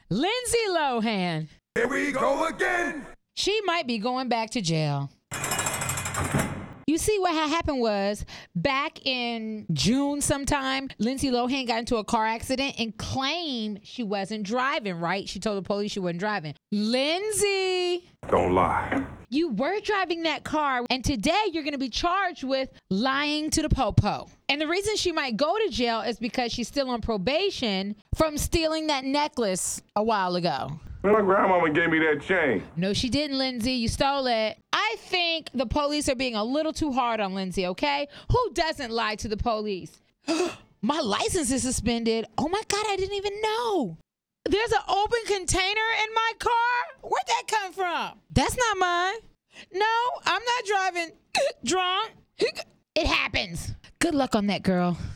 Lindsay Lohan. Here we go again. She might be going back to jail. You see what happened was back in June sometime, Lindsay Lohan got into a car accident and claimed she wasn't driving, right? She told the police she wasn't driving. Lindsay, Don't lie. you were driving that car, and today you're going to be charged with lying to the popo. And the reason she might go to jail is because she's still on probation from stealing that necklace a while ago. Man, my grandmama gave me that chain. No, she didn't, Lindsay. You stole it. I think the police are being a little too hard on Lindsay, okay? Who doesn't lie to the police? My license is suspended. Oh, my God, I didn't even know. There's an open container in my car? Where'd that come from? That's not mine. No, I'm not driving drunk. It happens. Good luck on that, girl.